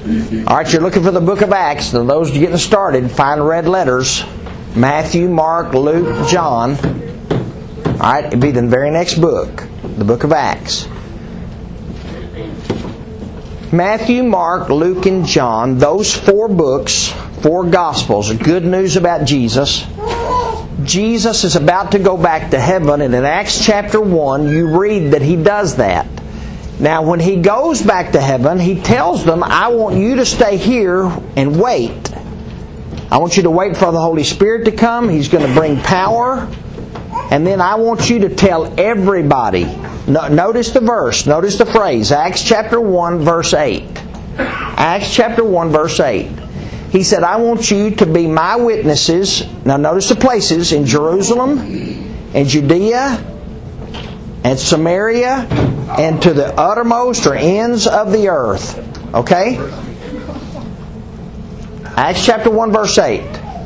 All right, you're looking for the book of Acts. Now, those getting started, find red letters. Matthew, Mark, Luke, John. All right, it'll be the very next book, the book of Acts. Matthew, Mark, Luke, and John, those 4 books, 4 Gospels, are good news about Jesus. Jesus is about to go back to heaven, and in Acts chapter 1, you read that He does that. Now, when He goes back to heaven, He tells them, I want you to stay here and wait. I want you to wait for the Holy Spirit to come. He's going to bring power. And then I want you to tell everybody. Notice the verse. Notice the phrase. Acts chapter 1, verse 8. Acts chapter 1, verse 8. He said, I want you to be my witnesses. Now notice the places. In Jerusalem, and Judea, and Samaria, and to the uttermost or ends of the earth. Okay? Acts chapter 1, verse 8.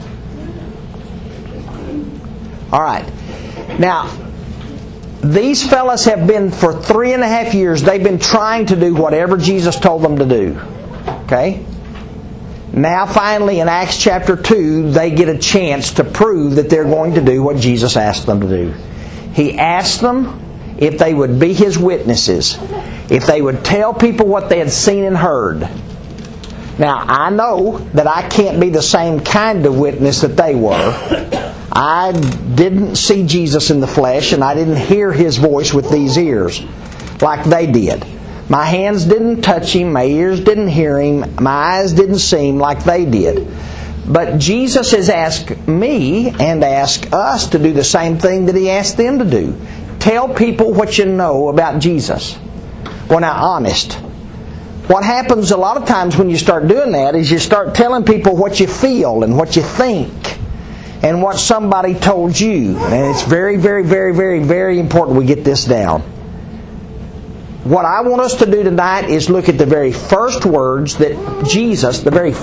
Alright. Now, these fellas have been, for 3.5 years, they've been trying to do whatever Jesus told them to do. Okay? Now, finally, in Acts chapter 2, they get a chance to prove that they're going to do what Jesus asked them to do. He asked them if they would be His witnesses, if they would tell people what they had seen and heard. Now, I know that I can't be the same kind of witness that they were. I didn't see Jesus in the flesh, and I didn't hear His voice with these ears like they did. My hands didn't touch Him, my ears didn't hear Him, my eyes didn't see Him like they did. But Jesus has asked me and asked us to do the same thing that He asked them to do. Tell people what you know about Jesus. Well, now, honest. What happens a lot of times when you start doing that is you start telling people what you feel and what you think and what somebody told you. And it's very, very, very, very, very important we get this down. What I want us to do tonight is look at the very first words that Jesus,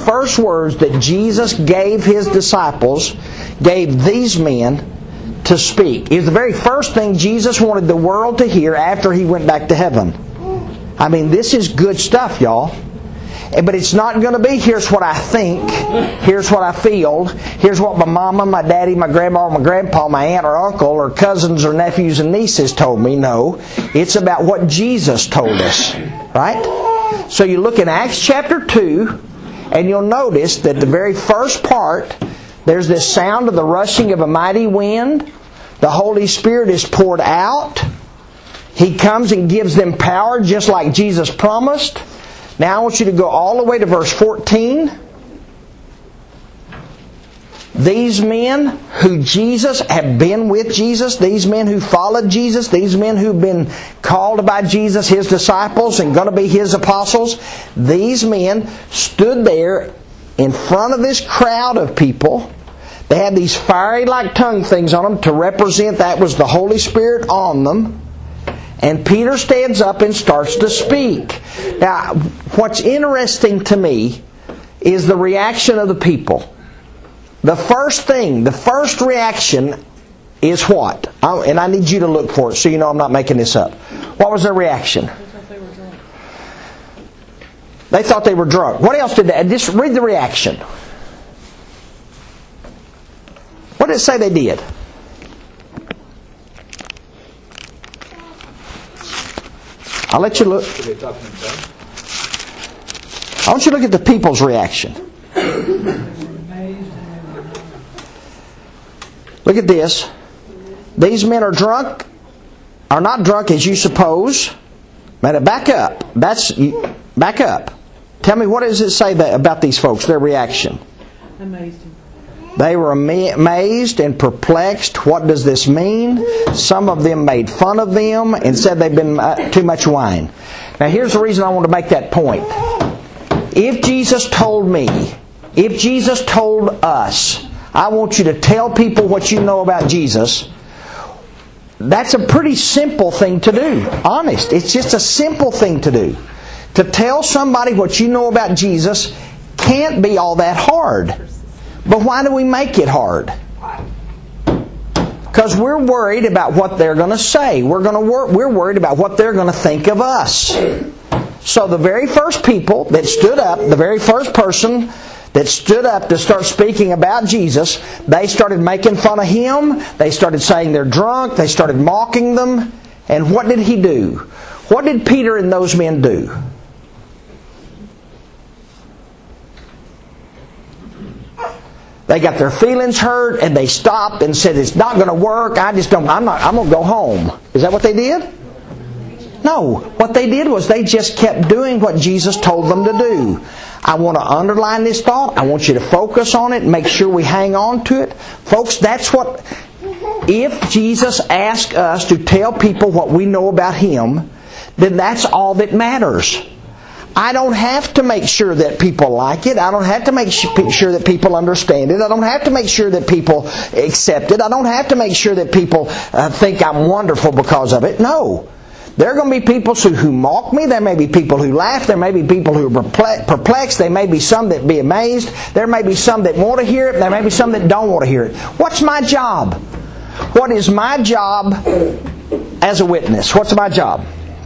gave His disciples, gave these men to speak. It was the very first thing Jesus wanted the world to hear after He went back to heaven. I mean, this is good stuff, y'all. But it's not going to be, here's what I think, here's what I feel, here's what my mama, my daddy, my grandma, my grandpa, my aunt or uncle, or cousins or nephews and nieces told me. No, it's about what Jesus told us. Right? So you look in Acts chapter 2, and you'll notice that the very first part, there's this sound of the rushing of a mighty wind. The Holy Spirit is poured out. He comes and gives them power just like Jesus promised. Now I want you to go all the way to verse 14. These men who Jesus have been with Jesus, these men who followed Jesus, these men who've been called by Jesus, His disciples, and going to be His apostles, these men stood there in front of this crowd of people. They had these fiery like tongue things on them to represent that was the Holy Spirit on them. And Peter stands up and starts to speak. Now, what's interesting to me is the reaction of the people. The first reaction is what? And I need you to look for it so you know I'm not making this up. What was their reaction? They thought they were drunk. What else did they? Just read the reaction. What did it say they did? I'll let you look. I want you to look at the people's reaction. Look at this. These men are not drunk as you suppose. Back up. Back up. Tell me, what does it say about these folks, their reaction? Amazed. They were amazed and perplexed. What does this mean? Some of them made fun of them and said they've been too much wine. Now here's the reason I want to make that point. If Jesus told me, if Jesus told us, I want you to tell people what you know about Jesus, that's a pretty simple thing to do. Honest. It's just a simple thing to do. To tell somebody what you know about Jesus can't be all that hard. But why do we make it hard? Because we're worried about what they're going to say. We're worried about what they're going to think of us. So the very first people that stood up, the very first person that stood up to start speaking about Jesus, they started making fun of Him. They started saying they're drunk. They started mocking them. And what did He do? What did Peter and those men do? They got their feelings hurt and they stopped and said, it's not going to work. I'm going to go home. Is that what they did? No. What they did was they just kept doing what Jesus told them to do. I want to underline this thought. I want you to focus on it and make sure we hang on to it. Folks, that's what... If Jesus asks us to tell people what we know about Him, then that's all that matters. I don't have to make sure that people like it. I don't have to make sure that people understand it. I don't have to make sure that people accept it. I don't have to make sure that people think I'm wonderful because of it. No. There are going to be people who mock me. There may be people who laugh. There may be people who are perplexed. There may be some that be amazed. There may be some that want to hear it. There may be some that don't want to hear it. What's my job? What is my job as a witness? What's my job?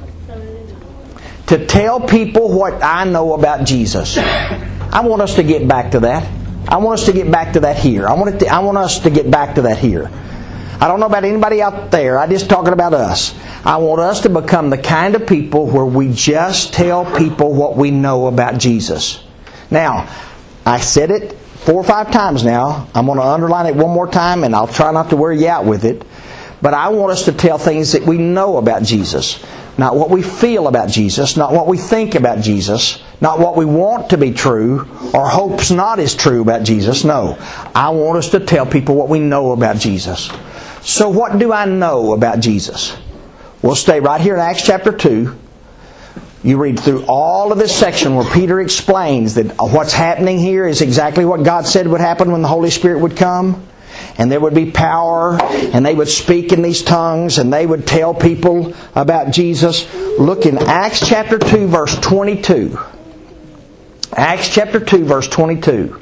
To tell people what I know about Jesus. I want us to get back to that. I want us to get back to that here. I want us to get back to that here. I don't know about anybody out there. I'm just talking about us. I want us to become the kind of people where we just tell people what we know about Jesus. Now, I said it 4 or 5 times now. I'm going to underline it one more time, and I'll try not to wear you out with it. But I want us to tell things that we know about Jesus. Not what we feel about Jesus, not what we think about Jesus, not what we want to be true or hopes not is true about Jesus. No. I want us to tell people what we know about Jesus. So what do I know about Jesus? We'll stay right here in Acts chapter 2. You read through all of this section where Peter explains that what's happening here is exactly what God said would happen when the Holy Spirit would come. And there would be power, and they would speak in these tongues, and they would tell people about Jesus. Look in Acts chapter 2, verse 22. Acts chapter 2, verse 22.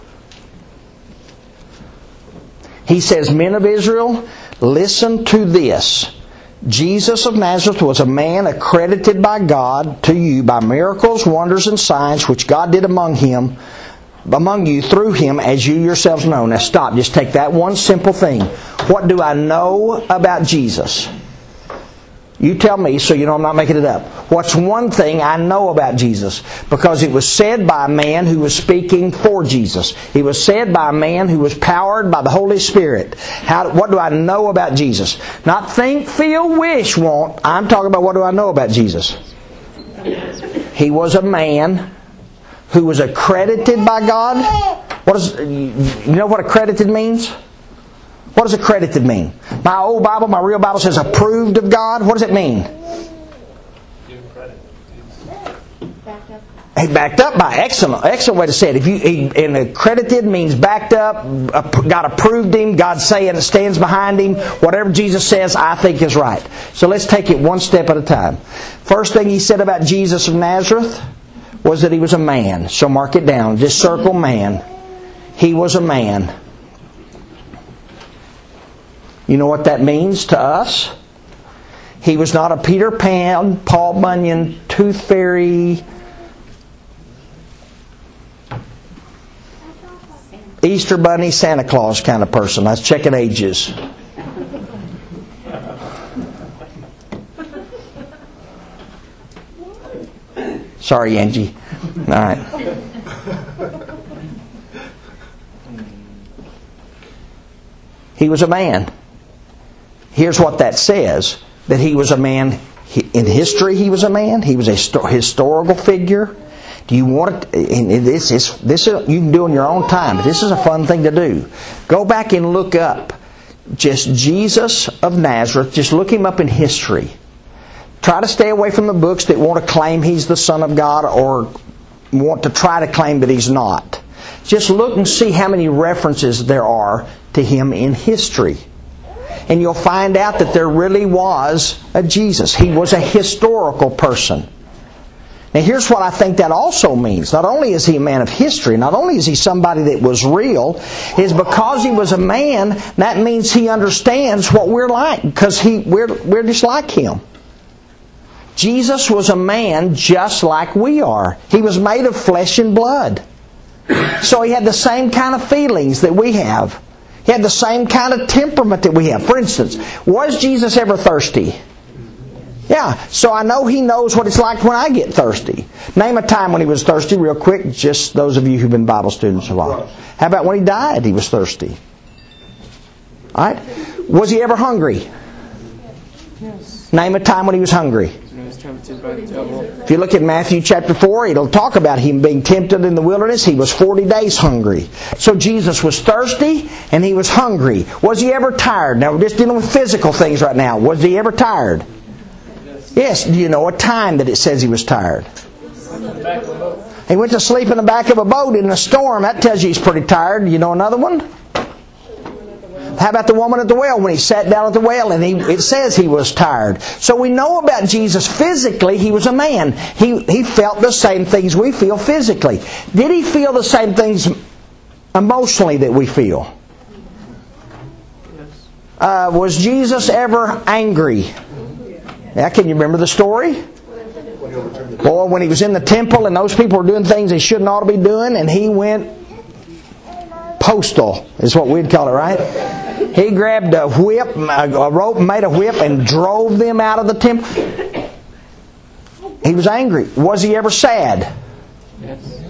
He says, Men of Israel, listen to this. Jesus of Nazareth was a man accredited by God to you by miracles, wonders, and signs which God did among you through Him, as you yourselves know. Now stop. Just take that one simple thing. What do I know about Jesus? You tell me so you know I'm not making it up. What's one thing I know about Jesus? Because it was said by a man who was speaking for Jesus. It was said by a man who was powered by the Holy Spirit. What do I know about Jesus? Not think, feel, wish, want. I'm talking about what do I know about Jesus? He was a man who was accredited by God. You know what accredited means? What does accredited mean? My old Bible, my real Bible says approved of God. What does it mean? He backed up by. Excellent way to say it. And accredited means backed up. God approved him. God saying it stands behind him. Whatever Jesus says, I think is right. So let's take it one step at a time. First thing he said about Jesus of Nazareth was that he was a man. So mark it down. Just circle man. He was a man. You know what that means to us? He was not a Peter Pan, Paul Bunyan, Tooth Fairy, Easter Bunny, Santa Claus kind of person. Let's check at ages. Sorry, Angie. All right. He was a man. Here's what that says. That he was a man. In history, he was a man. He was a historical figure. Do you want it? And this you can do in your own time. But this is a fun thing to do. Go back and look up just Jesus of Nazareth. Just look him up in history. Try to stay away from the books that want to claim he's the Son of God or want to try to claim that he's not. Just look and see how many references there are to him in history. And you'll find out that there really was a Jesus. He was a historical person. Now here's what I think that also means. Not only is he a man of history, not only is he somebody that was real, is because he was a man, that means he understands what we're like. Because we're just like him. Jesus was a man just like we are. He was made of flesh and blood. So He had the same kind of feelings that we have. He had the same kind of temperament that we have. For instance, was Jesus ever thirsty? Yeah, so I know He knows what it's like when I get thirsty. Name a time when He was thirsty real quick, just those of you who've been Bible students a while. How about when He died, He was thirsty? All right. Was He ever hungry? Yes. Name a time when He was hungry. He was tempted by the devil. If you look at Matthew chapter 4, it'll talk about Him being tempted in the wilderness. He was 40 days hungry. So Jesus was thirsty and He was hungry. Was He ever tired? Now we're just dealing with physical things right now. Was He ever tired? Yes. Do you know a time that it says He was tired? He went to sleep in the back of a boat in a storm. That tells you He's pretty tired. You know another one? How about the woman at the well when He sat down at the well and it says He was tired. So we know about Jesus physically. He was a man. He felt the same things we feel physically. Did He feel the same things emotionally that we feel? Was Jesus ever angry? Yeah, can you remember the story? Boy, when He was in the temple and those people were doing things they shouldn't ought to be doing, and He went postal, is what we'd call it, right? He grabbed a whip, a rope, made a whip, and drove them out of the temple. He was angry. Was He ever sad? Yes.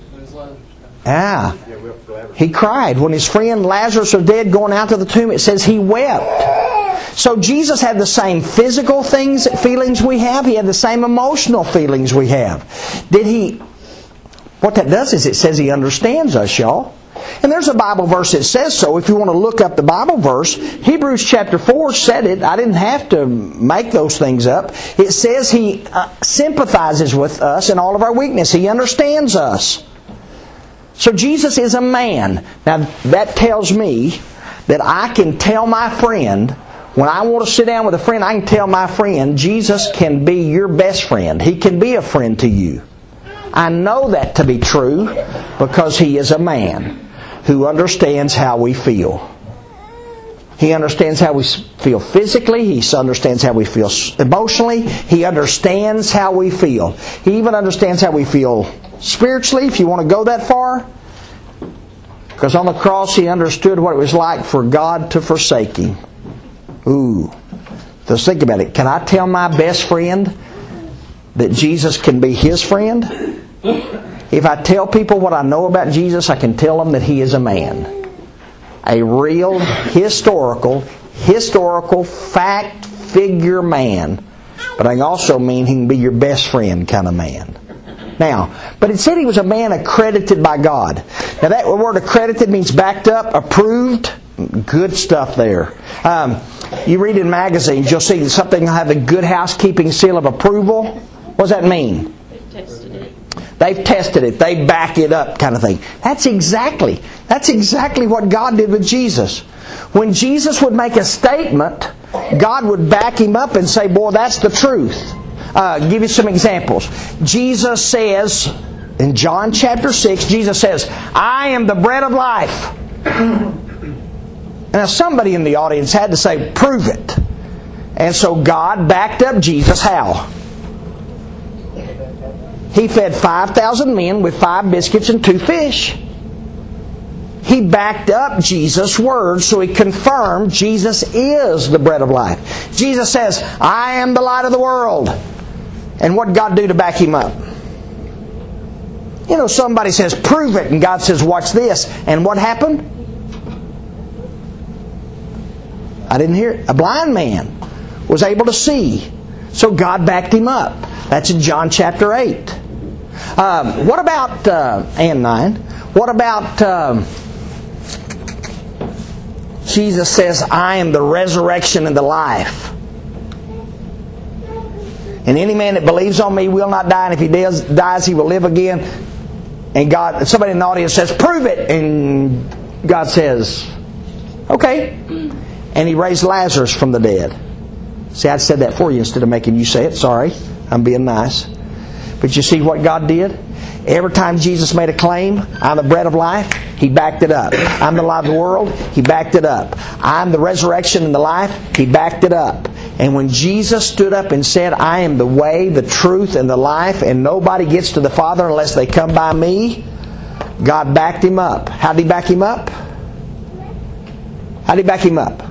Yeah. He cried. When His friend Lazarus was dead going out to the tomb, it says He wept. So Jesus had the same physical feelings we have. He had the same emotional feelings we have. What that does is it says He understands us, y'all. And there's a Bible verse that says so. If you want to look up the Bible verse, Hebrews chapter 4 said it. I didn't have to make those things up. It says He sympathizes with us in all of our weakness. He understands us. So Jesus is a man. Now that tells me that I can tell my friend, when I want to sit down with a friend, I can tell my friend, Jesus can be your best friend. He can be a friend to you. I know that to be true because He is a man who understands how we feel. He understands how we feel physically. He understands how we feel emotionally. He understands how we feel. He even understands how we feel spiritually, if you want to go that far. Because on the cross He understood what it was like for God to forsake Him. Ooh. Just think about it. Can I tell my best friend that Jesus can be his friend? If I tell people what I know about Jesus, I can tell them that He is a man. A real, historical, fact figure man. But I can also mean He can be your best friend kind of man. Now, but it said He was a man accredited by God. Now that word accredited means backed up, approved. Good stuff there. You read in magazines, you'll see something will have a good housekeeping seal of approval. What does that mean? They've tested it. They back it up kind of thing. That's exactly what God did with Jesus. When Jesus would make a statement, God would back Him up and say, boy, that's the truth. Give you some examples. Jesus says, in John chapter 6, Jesus says, I am the bread of life. Now somebody in the audience had to say, prove it. And so God backed up Jesus how? He fed 5,000 men with 5 biscuits and 2 fish. He backed up Jesus' words, so He confirmed Jesus is the bread of life. Jesus says, I am the light of the world. And what did God do to back Him up? You know, somebody says, prove it, and God says, watch this. And what happened? I didn't hear it. A blind man was able to see. So God backed him up. That's in John chapter 8. What about, and 9, what about, Jesus says, I am the resurrection and the life. And any man that believes on Me will not die, and if he dies, he will live again. And somebody in the audience says, prove it. And God says, okay. And He raised Lazarus from the dead. See, I said that for you instead of making you say it. Sorry, I'm being nice. But you see what God did? Every time Jesus made a claim, I'm the bread of life, He backed it up. I'm the light of the world, He backed it up. I'm the resurrection and the life, He backed it up. And when Jesus stood up and said, I am the way, the truth, and the life, and nobody gets to the Father unless they come by me, God backed him up. How did he back him up? How did he back him up?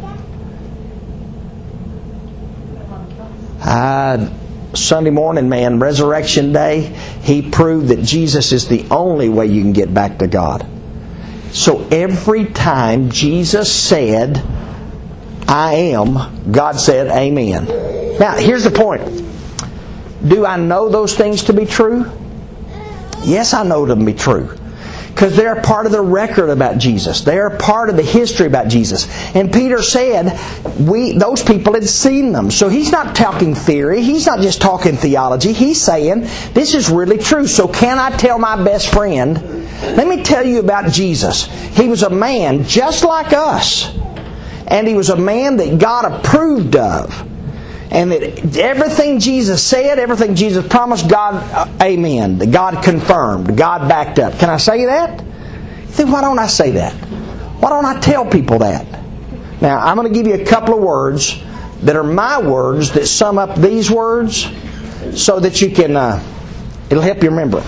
Sunday morning, man, Resurrection Day, he proved that Jesus is the only way you can get back to God. So every time Jesus said, I am, God said, Amen. Now, here's the point. Do I know those things to be true? Yes, I know them to be true. Because they're part of the record about Jesus. They're part of the history about Jesus. And Peter said, those people had seen them. So he's not talking theory. He's not just talking theology. He's saying, this is really true. So can I tell my best friend, let me tell you about Jesus. He was a man just like us. And he was a man that God approved of. And that everything Jesus said, everything Jesus promised, God amen. God confirmed. God backed up. Can I say that? Then why don't I say that? Why don't I tell people that? Now, I'm going to give you a couple of words that are my words that sum up these words so that you can, it'll help you remember.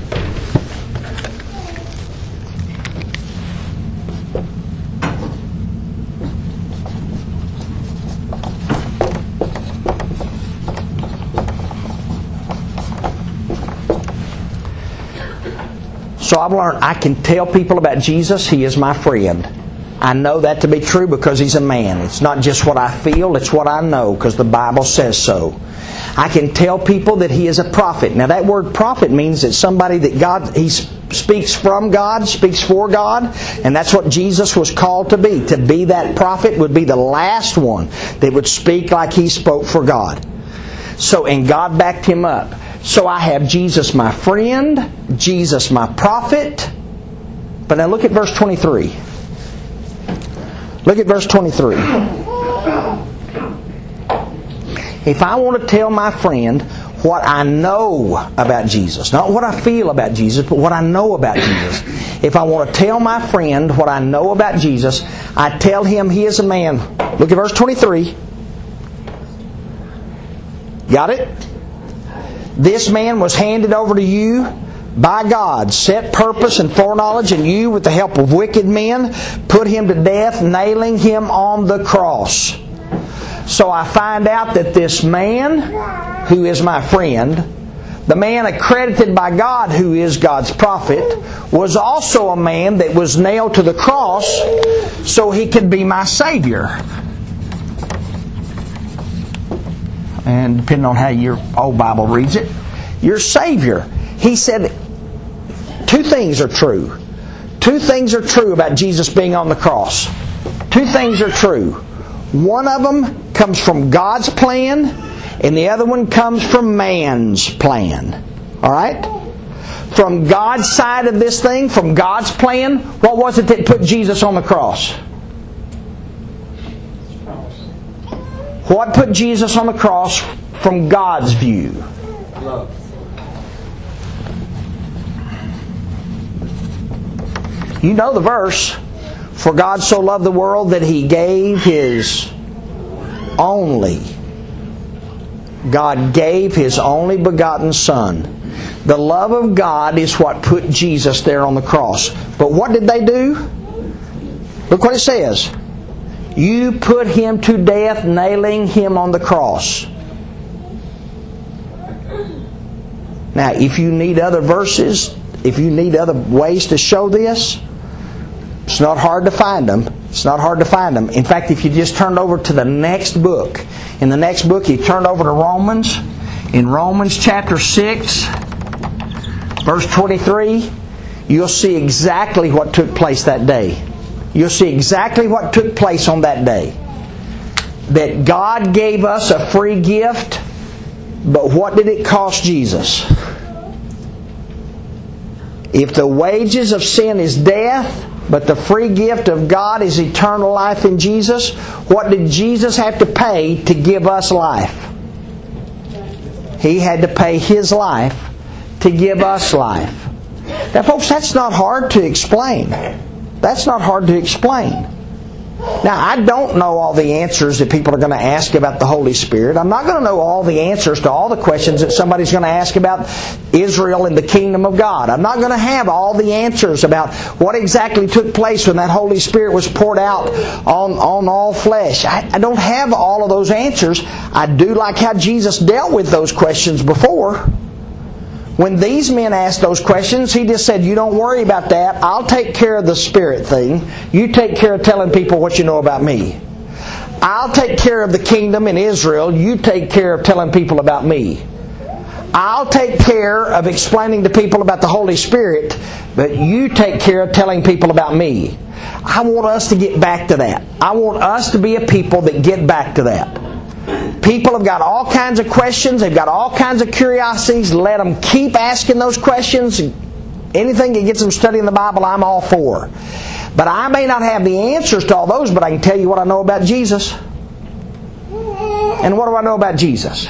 So I've learned I can tell people about Jesus. He is my friend. I know that to be true because He's a man. It's not just what I feel, it's what I know because the Bible says so. I can tell people that He is a prophet. Now that word prophet means that somebody that God, He speaks from God, speaks for God, and that's what Jesus was called to be. To be that prophet would be the last one that would speak like He spoke for God. So, and God backed Him up. So I have Jesus my friend, Jesus my prophet. But now look at verse 23. Look at verse 23. If I want to tell my friend what I know about Jesus, not what I feel about Jesus, but what I know about Jesus. If I want to tell my friend what I know about Jesus, I tell him he is a man. Look at verse 23. Got it? This man was handed over to you by God, set purpose and foreknowledge, and you, with the help of wicked men, put him to death, nailing him on the cross. So I find out that this man, who is my friend, the man accredited by God, who is God's prophet, was also a man that was nailed to the cross so he could be my Savior. And depending on how your old Bible reads it, your Savior. He said two things are true. Two things are true about Jesus being on the cross. Two things are true. One of them comes from God's plan, and the other one comes from man's plan. Alright? From God's side of this thing, from God's plan, what was it that put Jesus on the cross? What put Jesus on the cross from God's view? Love. You know the verse. For God so loved the world that He gave His only. God gave His only begotten Son. The love of God is what put Jesus there on the cross. But what did they do? Look what it says. You put Him to death, nailing Him on the cross. Now, if you need other verses, if you need other ways to show this, it's not hard to find them. It's not hard to find them. In fact, if you just turned over to the next book, in the next book you turned over to Romans, in Romans chapter 6, verse 23, you'll see exactly what took place that day. You'll see exactly what took place on that day. That God gave us a free gift, but what did it cost Jesus? If the wages of sin is death, but the free gift of God is eternal life in Jesus, what did Jesus have to pay to give us life? He had to pay His life to give us life. Now folks, that's not hard to explain. That's not hard to explain. Now, I don't know all the answers that people are going to ask about the Holy Spirit. I'm not going to know all the answers to all the questions that somebody's going to ask about Israel and the kingdom of God. I'm not going to have all the answers about what exactly took place when that Holy Spirit was poured out on all flesh. I don't have all of those answers. I do like how Jesus dealt with those questions before. When these men asked those questions, He just said, you don't worry about that. I'll take care of the Spirit thing. You take care of telling people what you know about me. I'll take care of the kingdom in Israel. You take care of telling people about me. I'll take care of explaining to people about the Holy Spirit, but you take care of telling people about me. I want us to get back to that. I want us to be a people that get back to that. People have got all kinds of questions. They've got all kinds of curiosities. Let them keep asking those questions. Anything that gets them studying the Bible, I'm all for. But I may not have the answers to all those, but I can tell you what I know about Jesus. And what do I know about Jesus?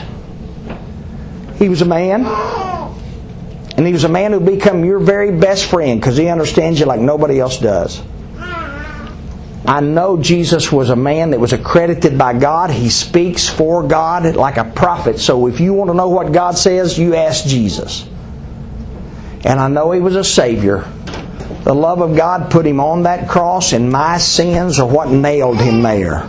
He was a man. And He was a man who become your very best friend because He understands you like nobody else does. I know Jesus was a man that was accredited by God. He speaks for God like a prophet. So if you want to know what God says, you ask Jesus. And I know He was a Savior. The love of God put Him on that cross, and my sins are what nailed Him there.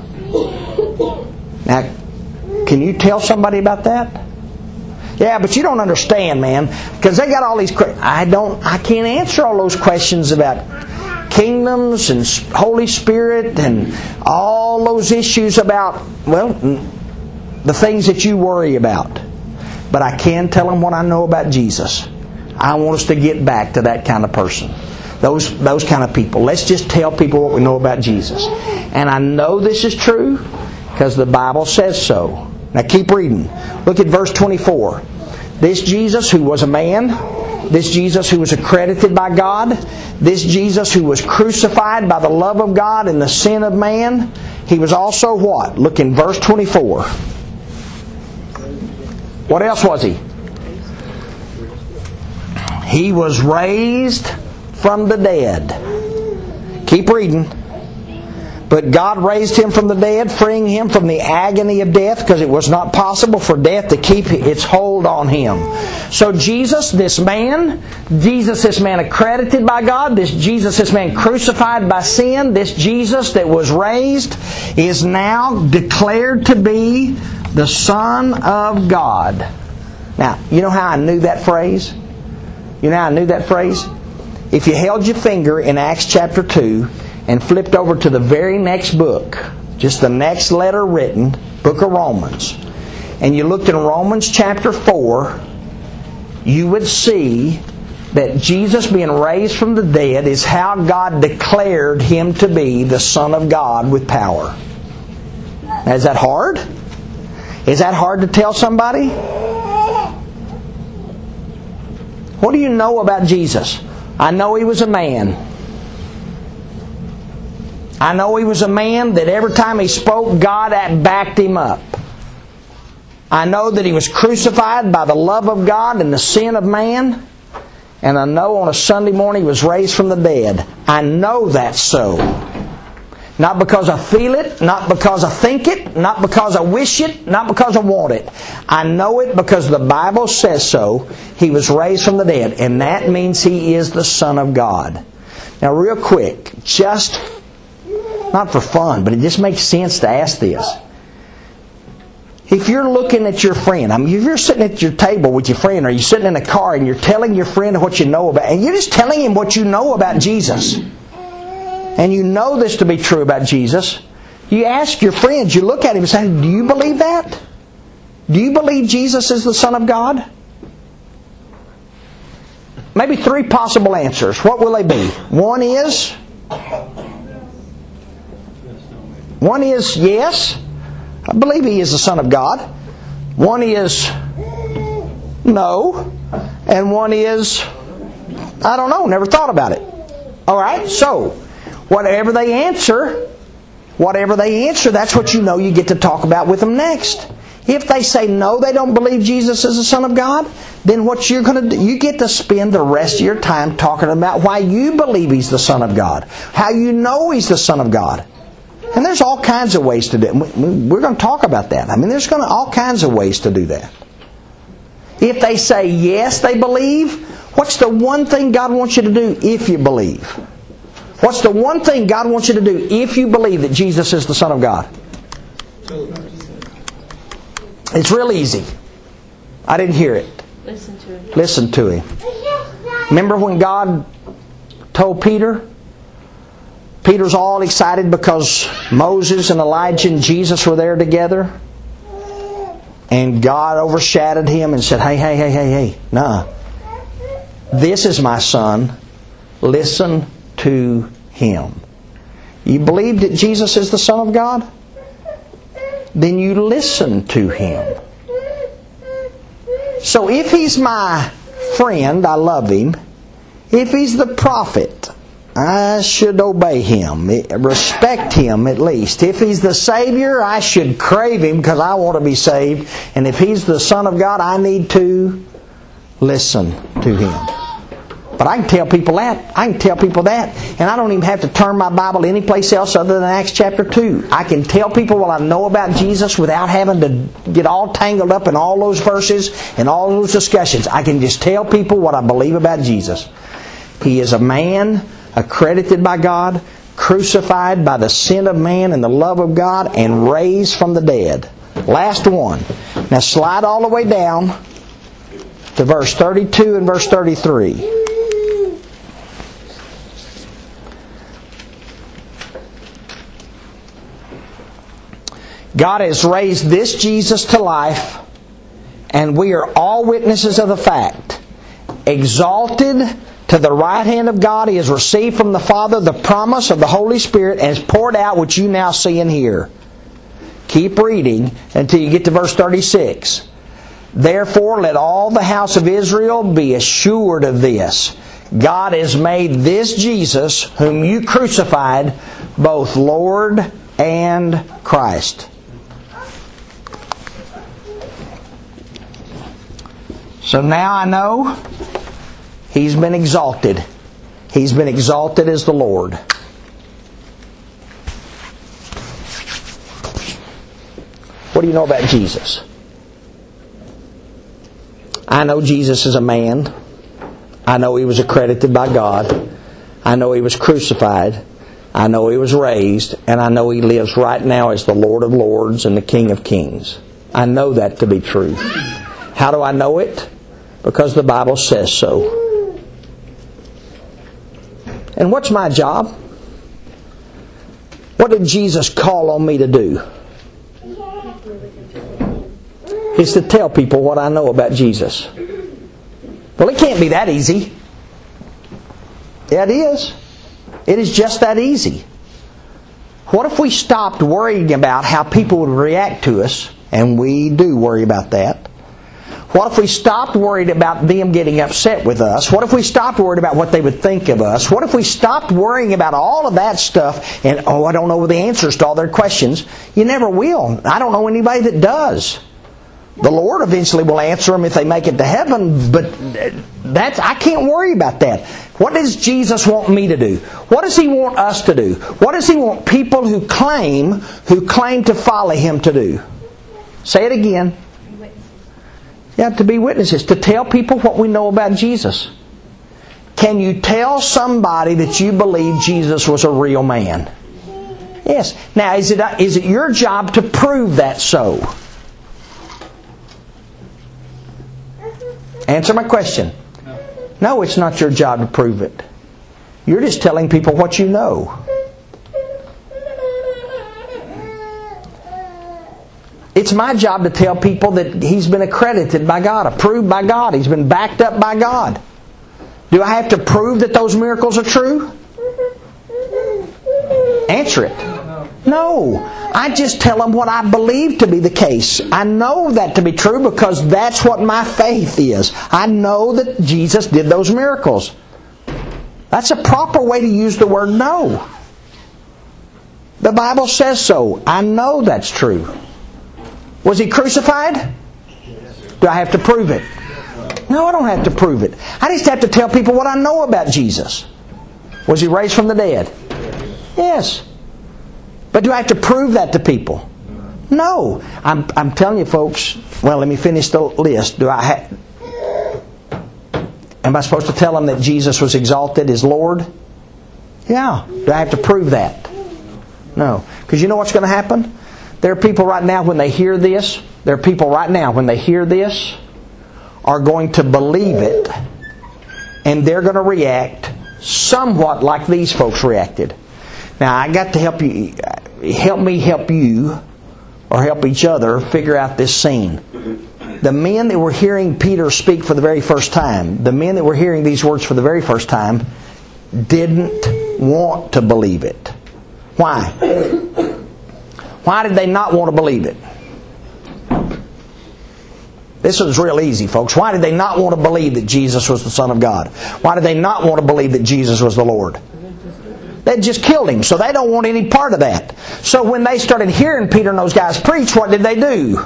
Now, can you tell somebody about that? Yeah, but you don't understand, man, because they got all these questions. I can't answer all those questions about kingdoms and Holy Spirit and all those issues about, well, the things that you worry about. But I can tell them what I know about Jesus. I want us to get back to that kind of person. Those kind of people. Let's just tell people what we know about Jesus. And I know this is true because the Bible says so. Now keep reading. Look at verse 24. This Jesus who was a man, this Jesus who was accredited by God, this Jesus who was crucified by the love of God and the sin of man, He was also what? Look in verse 24. What else was He? He was raised from the dead. Keep reading. But God raised Him from the dead, freeing Him from the agony of death, because it was not possible for death to keep its hold on Him. So Jesus, this man accredited by God, this man crucified by sin, this Jesus that was raised, is now declared to be the Son of God. Now, you know how I knew that phrase? You know how I knew that phrase? If you held your finger in Acts chapter 2, and flipped over to the very next book, just the next letter written, book of Romans, and you looked in Romans chapter 4, you would see that Jesus being raised from the dead is how God declared Him to be the Son of God with power. Now, is that hard? Is that hard to tell somebody? What do you know about Jesus? I know He was a man. I know He was a man that every time He spoke, God backed Him up. I know that He was crucified by the love of God and the sin of man. And I know on a Sunday morning He was raised from the dead. I know that's so. Not because I feel it, not because I think it, not because I wish it, not because I want it. I know it because the Bible says so. He was raised from the dead. And that means He is the Son of God. Now real quick, just not for fun, but it just makes sense to ask this. If you're looking at your friend, if you're sitting at your table with your friend, or you're sitting in a car and you're telling your friend what you know about, and you're just telling him what you know about Jesus, and you know this to be true about Jesus, you ask your friends, you look at him and say, do you believe that? Do you believe Jesus is the Son of God? Maybe three possible answers. What will they be? One is yes, I believe He is the Son of God. One is no. And one is, I don't know, never thought about it. Alright, so whatever they answer, that's what you know you get to talk about with them next. If they say no, they don't believe Jesus is the Son of God, then what you're going to do, you get to spend the rest of your time talking about why you believe He's the Son of God. How you know He's the Son of God. And there's all kinds of ways to do it. We're going to talk about that. I mean, there's going to all kinds of ways to do that. If they say yes, they believe, what's the one thing God wants you to do if you believe? What's the one thing God wants you to do if you believe that Jesus is the Son of God? It's real easy. I didn't hear it. Listen to Him. Listen to Him. Remember when God told Peter? Peter's all excited because Moses and Elijah and Jesus were there together. And God overshadowed him and said, hey, nah. This is my son. Listen to him. You believe that Jesus is the Son of God? Then you listen to Him. So if He's my friend, I love Him. If He's the prophet, I should obey Him, respect Him at least. If He's the Savior, I should crave Him because I want to be saved. And if He's the Son of God, I need to listen to Him. But I can tell people that. I can tell people that. And I don't even have to turn my Bible any place else other than Acts chapter 2. I can tell people what I know about Jesus without having to get all tangled up in all those verses and all those discussions. I can just tell people what I believe about Jesus. He is a man accredited by God, crucified by the sin of man and the love of God, and raised from the dead. Last one. Now slide all the way down to verse 32 and verse 33. God has raised this Jesus to life, and we are all witnesses of the fact. Exalted to the right hand of God, He has received from the Father the promise of the Holy Spirit and has poured out what you now see and hear. Keep reading until you get to verse 36. Therefore, let all the house of Israel be assured of this. God has made this Jesus, whom you crucified, both Lord and Christ. So now I know He's been exalted. He's been exalted as the Lord. What do you know about Jesus? I know Jesus is a man. I know He was accredited by God. I know He was crucified. I know He was raised. And I know He lives right now as the Lord of Lords and the King of Kings. I know that to be true. How do I know it? Because the Bible says so. And what's my job? What did Jesus call on me to do? It's to tell people what I know about Jesus. Well, it can't be that easy. Yeah, it is. It is just that easy. What if we stopped worrying about how people would react to us? And we do worry about that. What if we stopped worried about them getting upset with us? What if we stopped worried about what they would think of us? What if we stopped worrying about all of that stuff and, I don't know the answers to all their questions? You never will. I don't know anybody that does. The Lord eventually will answer them if they make it to heaven, but I can't worry about that. What does Jesus want me to do? What does He want us to do? What does He want people who claim to follow Him to do? Say it again. Yeah, to be witnesses, to tell people what we know about Jesus. Can you tell somebody that you believe Jesus was a real man? Yes. Now, is it your job to prove that so? Answer my question. No, it's not your job to prove it. You're just telling people what you know. It's my job to tell people that He's been accredited by God, approved by God. He's been backed up by God. Do I have to prove that those miracles are true? Answer it. No. I just tell them what I believe to be the case. I know that to be true because that's what my faith is. I know that Jesus did those miracles. That's a proper way to use the word know. The Bible says so. I know that's true. Was He crucified? Do I have to prove it? No, I don't have to prove it. I just have to tell people what I know about Jesus. Was He raised from the dead? Yes. But do I have to prove that to people? No. I'm telling you, folks. Well, let me finish the list. Am I supposed to tell them that Jesus was exalted as Lord? Yeah. Do I have to prove that? No. Because you know what's going to happen? There are people right now when they hear this, are going to believe it, and they're going to react somewhat like these folks reacted. Now, I got to help you, or help each other figure out this scene. The men that were hearing Peter speak for the very first time, the men that were hearing these words for the very first time, didn't want to believe it. Why? Why did they not want to believe it? This was real easy, folks. Why did they not want to believe that Jesus was the Son of God? Why did they not want to believe that Jesus was the Lord? They just killed Him, so they don't want any part of that. So when they started hearing Peter and those guys preach, what did they do?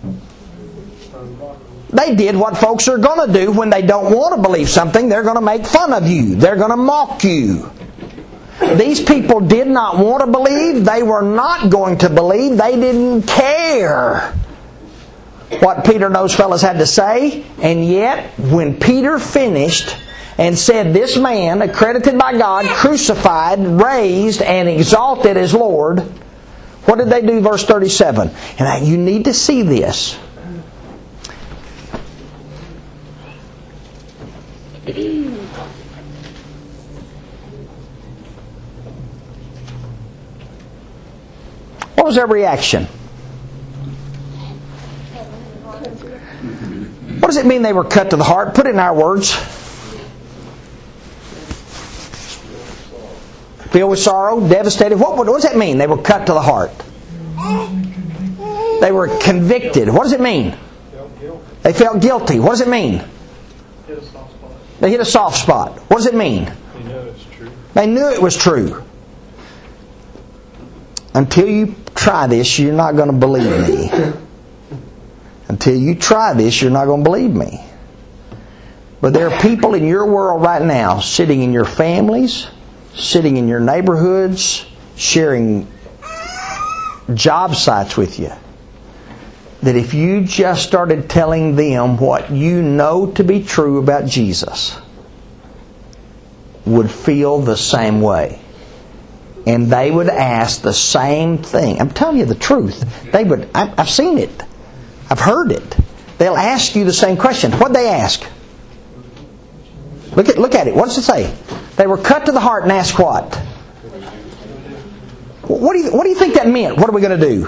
They did what folks are going to do when they don't want to believe something. They're going to make fun of you. They're going to mock you. These people did not want to believe. They were not going to believe. They didn't care what Peter and those fellas had to say. And yet, when Peter finished and said, this man, accredited by God, crucified, raised, and exalted as Lord, what did they do? Verse 37. And you need to see this. What was their reaction? What does it mean they were cut to the heart? Put it in our words. Filled with sorrow, devastated. What does that mean? They were cut to the heart. They were convicted. What does it mean? They felt guilty. What does it mean? They hit a soft spot. What does it mean? They knew it was true. Until you try this, you're not going to believe me. Until you try this, you're not going to believe me. But there are people in your world right now, sitting in your families, sitting in your neighborhoods, sharing job sites with you, that if you just started telling them what you know to be true about Jesus, would feel the same way. And they would ask the same thing. I'm telling you the truth. They would. I've seen it. I've heard it. They'll ask you the same question. What'd they ask? Look at it. What does it say? They were cut to the heart and asked what? What do you think that meant? What are we going to do?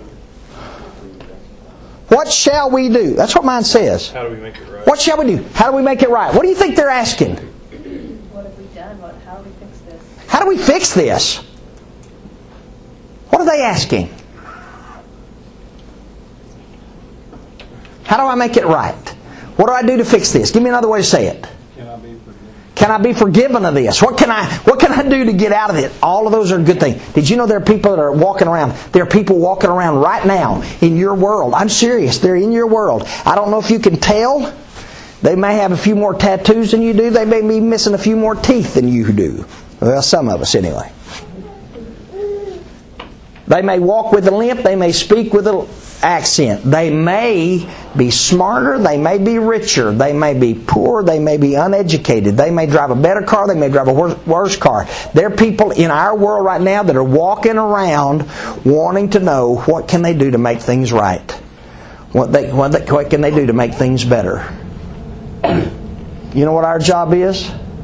What shall we do? That's what mine says. How do we make it right? What shall we do? How do we make it right? What do you think they're asking? What have we done? How do we fix this? How do we fix this? What are they asking? How do I make it right? What do I do to fix this? Give me another way to say it. Can I be forgiven of this? What can I do to get out of it? All of those are good things. Did you know there are people that are walking around? There are people walking around right now in your world. I'm serious. They're in your world. I don't know if you can tell. They may have a few more tattoos than you do. They may be missing a few more teeth than you do. Well, some of us anyway. They may walk with a limp. They may speak with an accent. They may be smarter. They may be richer. They may be poor. They may be uneducated. They may drive a better car. They may drive a worse car. There are people in our world right now that are walking around wanting to know what can they do to make things right. What can they do to make things better. You know what our job is?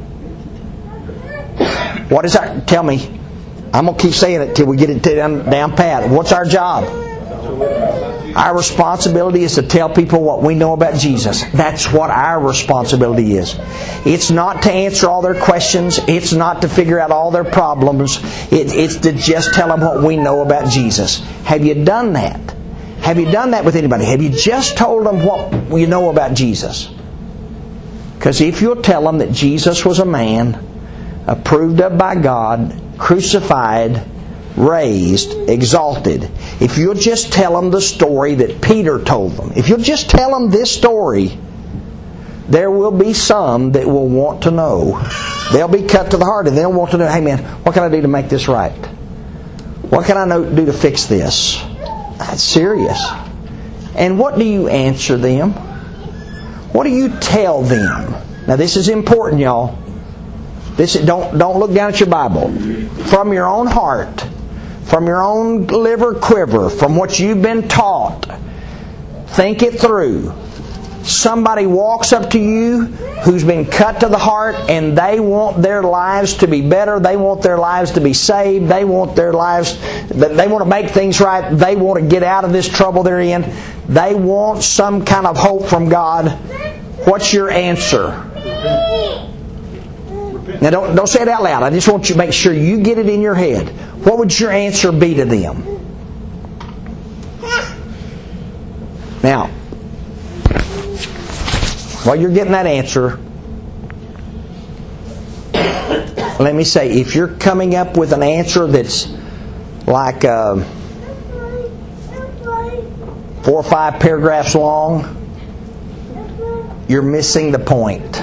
What is our... Tell me. I'm going to keep saying it till we get it down pat. What's our job? Our responsibility is to tell people what we know about Jesus. That's what our responsibility is. It's not to answer all their questions. It's not to figure out all their problems. It's to just tell them what we know about Jesus. Have you done that? Have you done that with anybody? Have you just told them what you know about Jesus? Because if you'll tell them that Jesus was a man, approved of by God, crucified, raised, exalted. If you'll just tell them the story that Peter told them, if you'll just tell them this story, there will be some that will want to know. They'll be cut to the heart and they'll want to know, hey man, what can I do to make this right? What can I do to fix this? That's serious. And what do you answer them? What do you tell them? Now this is important, y'all. Don't look down at your Bible. From your own heart, from your own liver quiver, from what you've been taught, think it through. Somebody walks up to you who's been cut to the heart and they want their lives to be better. They want their lives to be saved. They want their lives, they want to make things right. They want to get out of this trouble they're in. They want some kind of hope from God. What's your answer? Now don't say it out loud. I just want you to make sure you get it in your head. What would your answer be to them? Now, while you're getting that answer, let me say, if you're coming up with an answer that's like 4 or 5 paragraphs long, you're missing the point.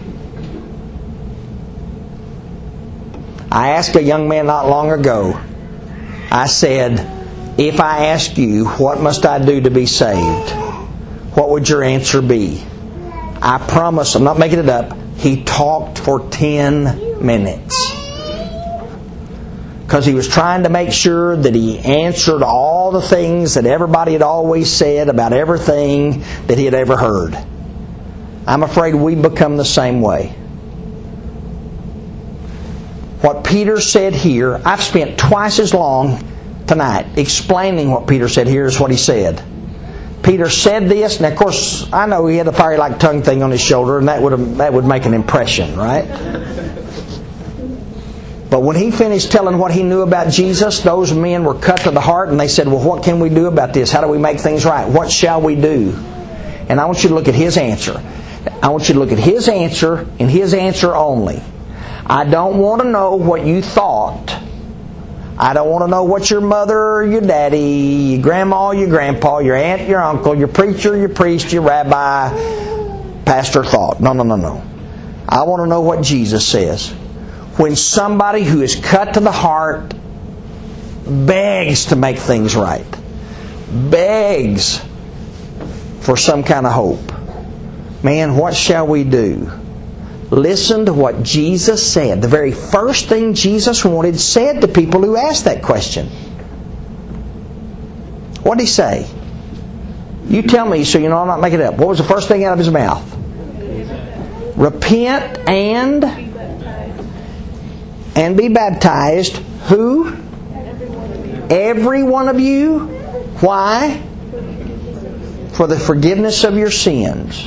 I asked a young man not long ago, I said, if I ask you, what must I do to be saved? What would your answer be? I promise, I'm not making it up, he talked for 10 minutes. Because he was trying to make sure that he answered all the things that everybody had always said about everything that he had ever heard. I'm afraid we become the same way. What Peter said here, I've spent twice as long tonight explaining what Peter said here as what he said. Peter said this, and of course, I know he had a fiery like tongue thing on his shoulder, and that would make an impression, right? But when he finished telling what he knew about Jesus, those men were cut to the heart, and they said, well, what can we do about this? How do we make things right? What shall we do? And I want you to look at his answer. I want you to look at his answer, and his answer only. I don't want to know what you thought. I don't want to know what your mother or your daddy, your grandma, your grandpa, your aunt, your uncle, your preacher, your priest, your rabbi, pastor thought. No. I want to know what Jesus says. When somebody who is cut to the heart begs to make things right, begs for some kind of hope, man, what shall we do? Listen to what Jesus said. The very first thing Jesus wanted said to people who asked that question. What did he say? You tell me so you know I'm not making it up. What was the first thing out of his mouth? Repent and be baptized. Who? Every one of you. Why? For the forgiveness of your sins.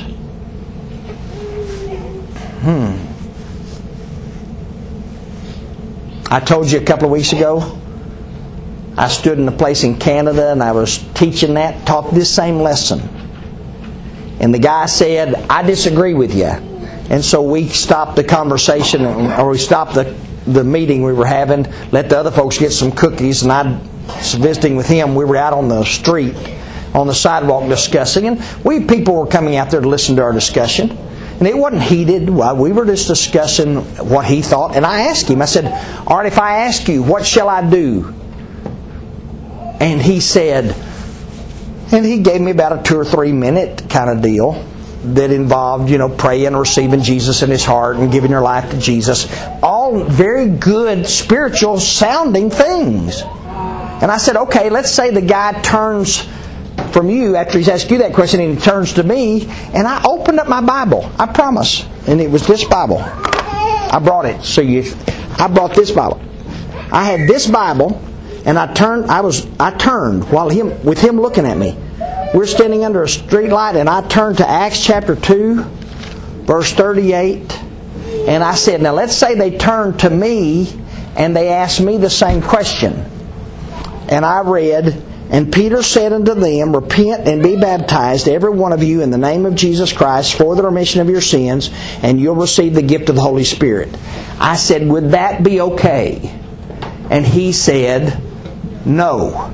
I told you a couple of weeks ago, I stood in a place in Canada and I was teaching taught this same lesson. And the guy said, I disagree with you. And so we stopped the conversation, or we stopped the meeting we were having, let the other folks get some cookies, and I was visiting with him. We were out on the street, on the sidewalk discussing, and people were coming out there to listen to our discussion. And it wasn't heated. We were just discussing what he thought. And I asked him, I said, all right, if I ask you, what shall I do? And he said, and he gave me about a 2 or 3 minute kind of deal that involved, praying and receiving Jesus in his heart and giving your life to Jesus. All very good spiritual sounding things. And I said, okay, let's say the guy turns from you after he's asked you that question, and he turns to me, and I opened up my Bible. I promise. And it was this Bible. I brought it. I brought this Bible. I had this Bible, and I turned with him looking at me. We're standing under a street light, and I turned to Acts chapter 2, verse 38, and I said, now let's say they turned to me and they asked me the same question. And I read, and Peter said unto them, repent and be baptized, every one of you, in the name of Jesus Christ, for the remission of your sins, and you'll receive the gift of the Holy Spirit. I said, would that be okay? And he said, no.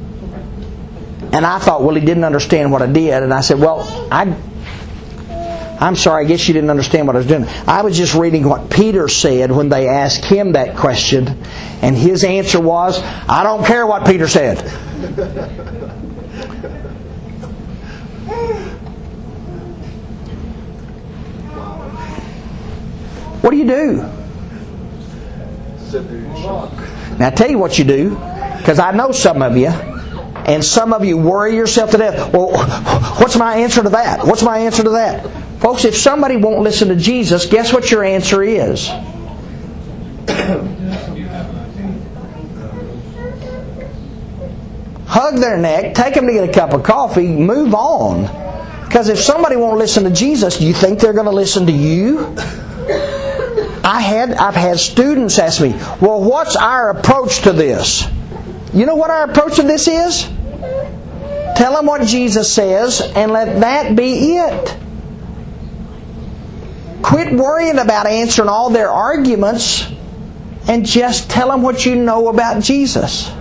And I thought, well, he didn't understand what I did. And I said, well, I I'm sorry, I guess you didn't understand what I was doing. I was just reading what Peter said when they asked him that question, and his answer was, I don't care what Peter said. What do you do? Now I tell you what you do, because I know some of you, and some of you worry yourself to death. Well, what's my answer to that? What's my answer to that? Folks, if somebody won't listen to Jesus, guess what your answer is? Hug their neck, take them to get a cup of coffee, move on. Because if somebody won't listen to Jesus, do you think they're going to listen to you? I've had students ask me, well, what's our approach to this? You know what our approach to this is? Tell them what Jesus says and let that be it. Quit worrying about answering all their arguments and just tell them what you know about Jesus.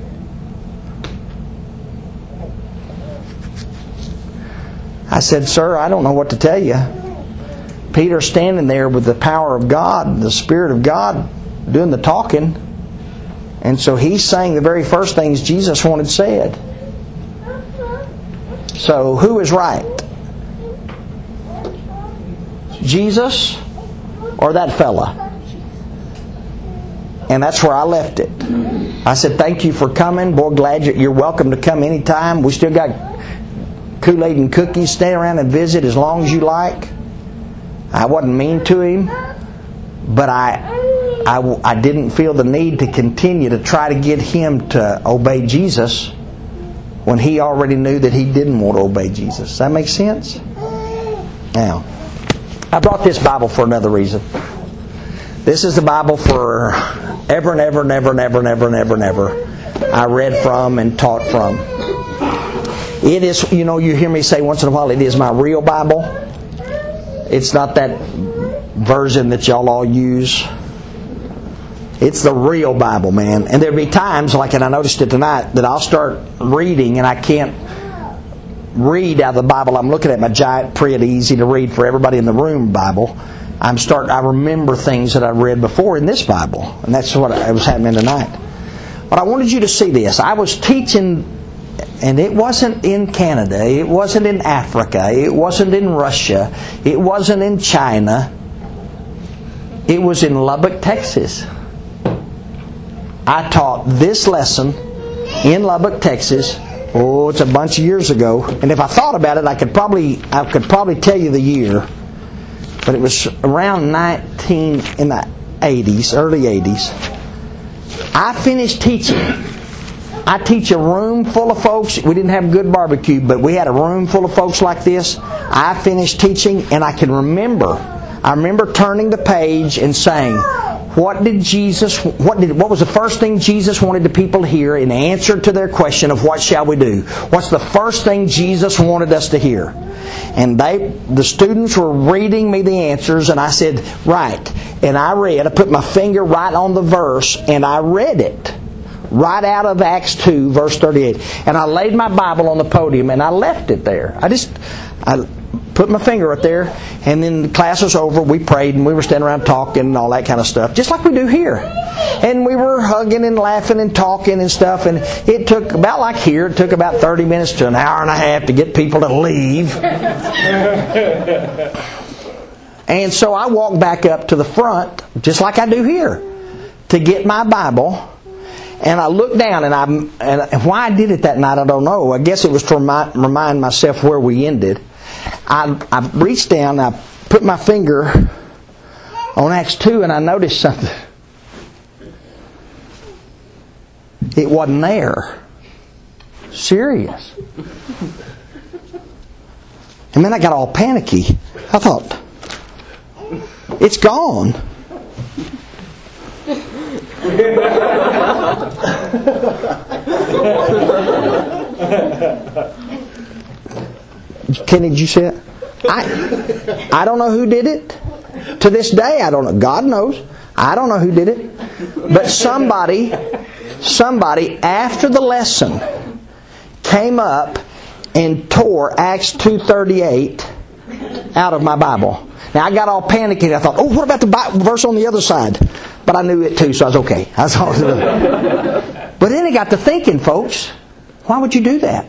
I said, sir, I don't know what to tell you. Peter's standing there with the power of God, the Spirit of God, doing the talking. And so he's saying the very first things Jesus wanted said. So who is right? Jesus or that fella? And that's where I left it. I said, thank you for coming. Boy, glad you're welcome to come anytime. We still got Kool-Aid and cookies. Stay around and visit as long as you like. I wasn't mean to him, but I didn't feel the need to continue to try to get him to obey Jesus when he already knew that he didn't want to obey Jesus. Does that make sense? Now, I brought this Bible for another reason. This is the Bible for ever and ever and ever and ever and ever and ever and ever I read from and taught from. It is, you hear me say once in a while, it is my real Bible. It's not that version that y'all all use. It's the real Bible, man. And there'll be times, like, and I noticed it tonight, that I'll start reading and I can't read out of the Bible I'm looking at, my giant, pretty easy to read for everybody in the room Bible. I remember things that I read before in this Bible. And that's what was happening tonight. But I wanted you to see this. I was teaching, and it wasn't in Canada, it wasn't in Africa, it wasn't in Russia, it wasn't in China. It was in Lubbock, Texas. I taught this lesson in Lubbock, Texas. Oh, it's a bunch of years ago. And if I thought about it, I could probably tell you the year. But it was around in the 80s, early 80s. I finished teaching. I teach a room full of folks. We didn't have good barbecue, but we had a room full of folks like this. I finished teaching, and I can remember. I remember turning the page and saying, what was the first thing Jesus wanted the people to hear in answer to their question of what shall we do? What's the first thing Jesus wanted us to hear? And the students were reading me the answers, and I said, right. And I put my finger right on the verse, and I read it. Right out of Acts 2, verse 38. And I laid my Bible on the podium, and I left it there. I put my finger right there, and then the class was over, we prayed, and we were standing around talking and all that kind of stuff, just like we do here. And we were hugging and laughing and talking and stuff, and it took about like here, it took about 30 minutes to an hour and a half to get people to leave. And so I walked back up to the front, just like I do here, to get my Bible. And I looked down, and why I did it that night, I don't know. I guess it was to remind myself where we ended. I reached down, I put my finger on Acts 2, and I noticed something. It wasn't there. Serious. And then I got all panicky. I thought, it's gone. Kenny, did you see it? I don't know who did it. To this day, I don't know. God knows. I don't know who did it. But somebody after the lesson came up and tore Acts 2:38 out of my Bible. Now I got all panicky. I thought, oh, what about the verse on the other side? But I knew it too, so I was okay. But then it got to thinking, folks, why would you do that?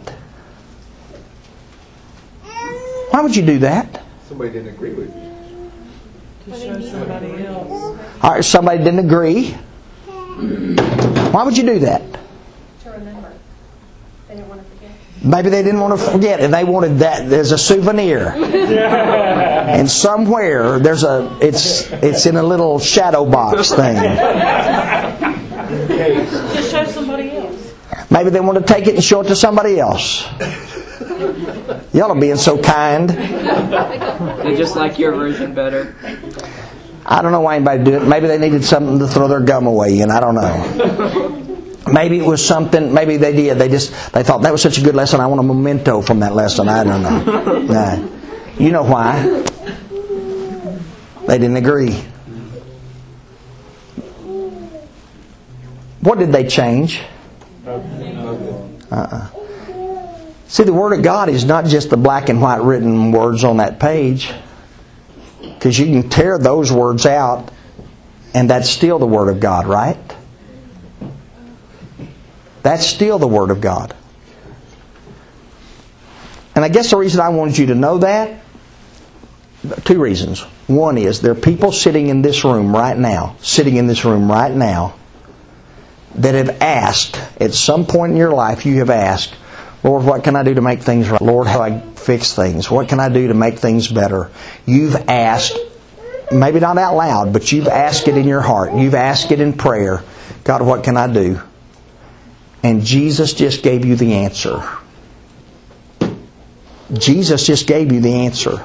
Why would you do that? Somebody didn't agree with you. To show somebody else. All right, somebody didn't agree. Why would you do that? To remember. They didn't want to forget. Maybe they didn't want to forget, and they wanted that as a souvenir. And somewhere it's in a little shadow box thing. To show somebody else. Maybe they want to take it and show it to somebody else. Y'all are being so kind. They just like your version better. I don't know why anybody do it. Maybe they needed something to throw their gum away in. I don't know. Maybe it was something. Maybe they did. They thought that was such a good lesson. I want a memento from that lesson. I don't know. Nah. You know why? They didn't agree. What did they change? See, the Word of God is not just the black and white written words on that page. Because you can tear those words out and that's still the Word of God, right? That's still the Word of God. And I guess the reason I wanted you to know that, two reasons. One is there are people sitting in this room right now, that have asked, at some point in your life you have asked, Lord, what can I do to make things right? Lord, how do I fix things? What can I do to make things better? You've asked, maybe not out loud, but you've asked it in your heart. You've asked it in prayer. God, what can I do? And Jesus just gave you the answer. Jesus just gave you the answer.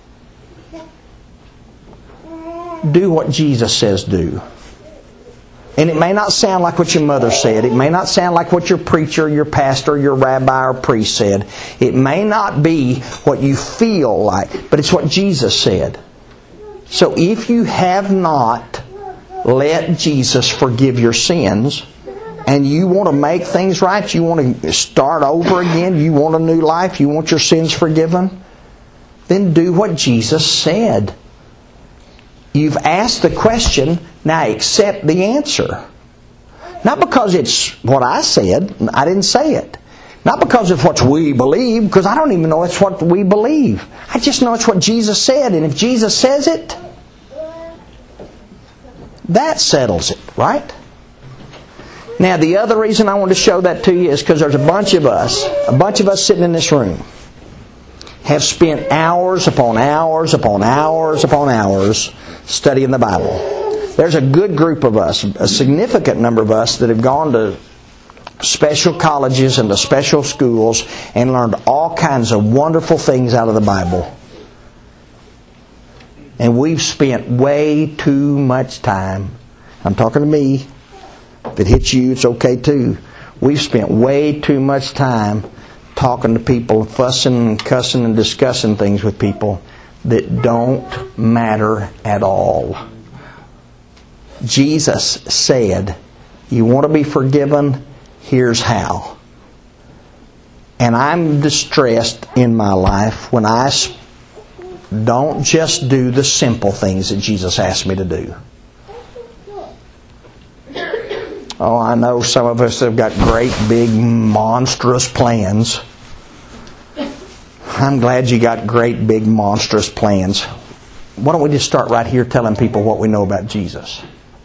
Do what Jesus says do. And it may not sound like what your mother said. It may not sound like what your preacher, your pastor, your rabbi or priest said. It may not be what you feel like, but it's what Jesus said. So if you have not let Jesus forgive your sins, and you want to make things right, you want to start over again, you want a new life, you want your sins forgiven, then do what Jesus said. You've asked the question, now accept the answer. Not because it's what I said, I didn't say it. Not because it's what we believe, because I don't even know it's what we believe. I just know it's what Jesus said, and if Jesus says it, that settles it, right? Now the other reason I want to show that to you is because there's a bunch of us sitting in this room, have spent hours upon hours upon hours upon hours studying the Bible. There's a good group of us, a significant number of us that have gone to special colleges and to special schools and learned all kinds of wonderful things out of the Bible. And we've spent way too much time. I'm talking to me. If it hits you, it's okay too. We've spent way too much time talking to people, fussing and cussing and discussing things with people that don't matter at all. Jesus said, you want to be forgiven? Here's how. And I'm distressed in my life when I don't just do the simple things that Jesus asked me to do. Oh, I know some of us have got great, big, monstrous plans. I'm glad you got great, big, monstrous plans. Why don't we just start right here telling people what we know about Jesus?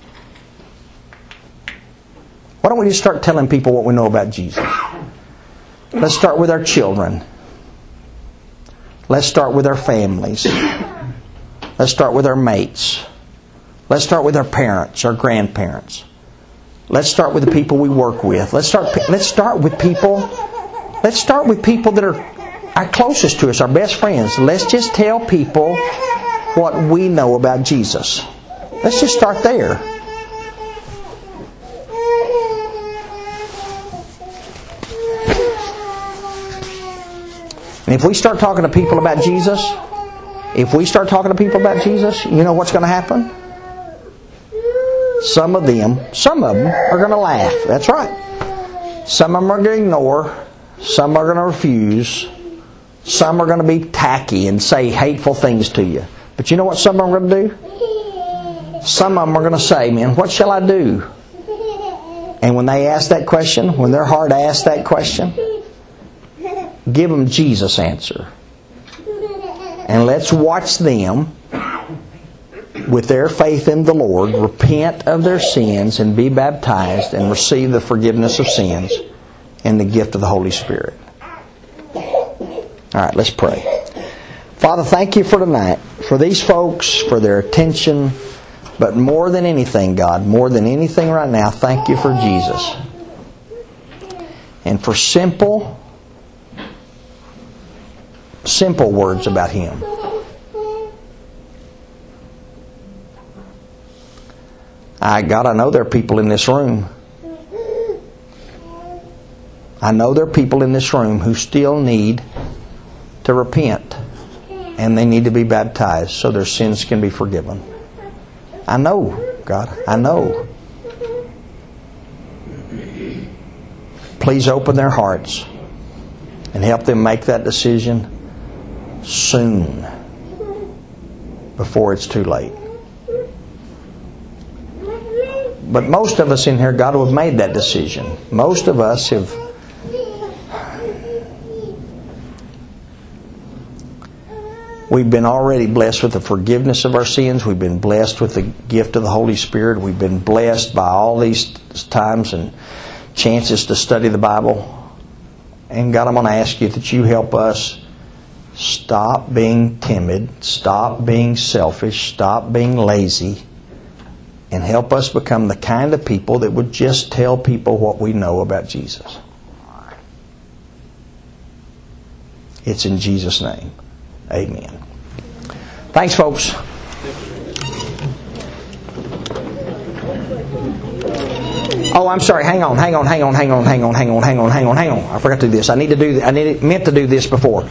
Why don't we just start telling people what we know about Jesus? Let's start with our children. Let's start with our families. Let's start with our mates. Let's start with our parents, our grandparents. Let's start with the people we work with. Let's start with people that are our closest to us, our best friends. Let's just tell people what we know about Jesus. Let's just start there. And if we start talking to people about Jesus, you know what's going to happen? Some of them are going to laugh. That's right. Some of them are going to ignore. Some are going to refuse. Some are going to be tacky and say hateful things to you. But you know what some of them are going to do? Some of them are going to say, man, what shall I do? And when they ask that question, when their heart asks that question, give them Jesus' answer. And let's watch them, with their faith in the Lord, repent of their sins and be baptized and receive the forgiveness of sins and the gift of the Holy Spirit. All right, let's pray. Father, thank you for tonight, for these folks, for their attention. But more than anything, God, more than anything right now, thank you for Jesus. And for simple words about Him. God, I know there are people in this room. I know there are people in this room who still need to repent. And they need to be baptized so their sins can be forgiven. I know, God, I know. Please open their hearts and help them make that decision soon, before it's too late. But most of us in here, God, have made that decision. Most of us have. We've been already blessed with the forgiveness of our sins. We've been blessed with the gift of the Holy Spirit. We've been blessed by all these times and chances to study the Bible. And God, I'm going to ask you that you help us stop being timid, stop being selfish, stop being lazy, and help us become the kind of people that would just tell people what we know about Jesus. It's in Jesus' name. Amen. Thanks, folks. Oh, I'm sorry. Hang on. I forgot to do this. I meant to do this before.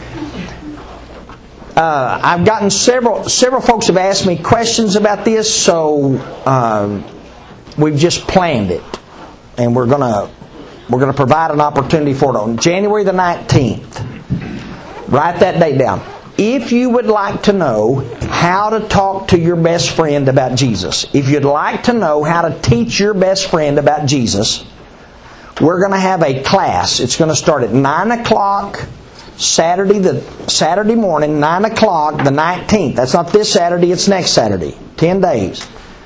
I've gotten several folks have asked me questions about this, so we've just planned it, and we're gonna provide an opportunity for it on January the 19th. Write that date down. If you would like to know how to talk to your best friend about Jesus, if you'd like to know how to teach your best friend about Jesus, we're going to have a class. It's going to start at 9 o'clock Saturday morning, 9 o'clock, the 19th. That's not this Saturday, it's next Saturday. 10 days.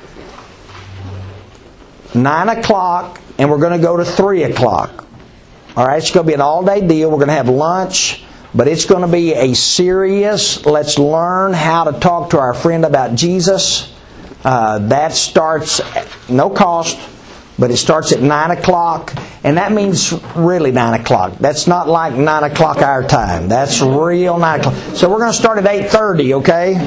9 o'clock, and we're going to go to 3 o'clock. All right, it's going to be an all-day deal. We're going to have lunch. But it's going to be a serious, let's learn how to talk to our friend about Jesus. That starts at no cost, but it starts at 9 o'clock. And that means really 9 o'clock. That's not like 9 o'clock our time. That's real 9 o'clock. So we're going to start at 8:30, okay?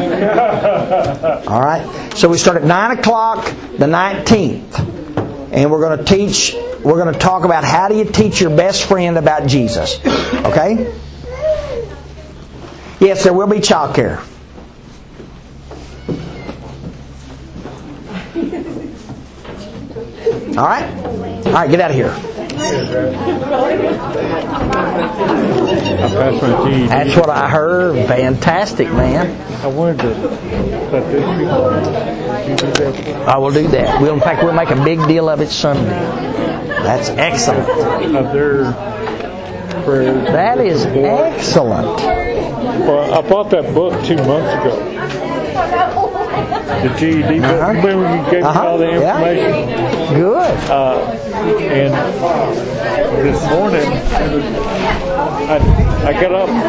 All right? So we start at 9 o'clock the 19th. And we're going to talk about how do you teach your best friend about Jesus. Okay? Yes, there will be childcare. All right? All right, get out of here. That's what I heard. Fantastic, man. I wanted to let those people. I will do that. In fact, we'll make a big deal of it Sunday. That's excellent. Of their prayers. That is excellent. Well, I bought that book 2 months ago. The GED book. Remember you gave me all the information? Yeah. Good. And this morning, I got up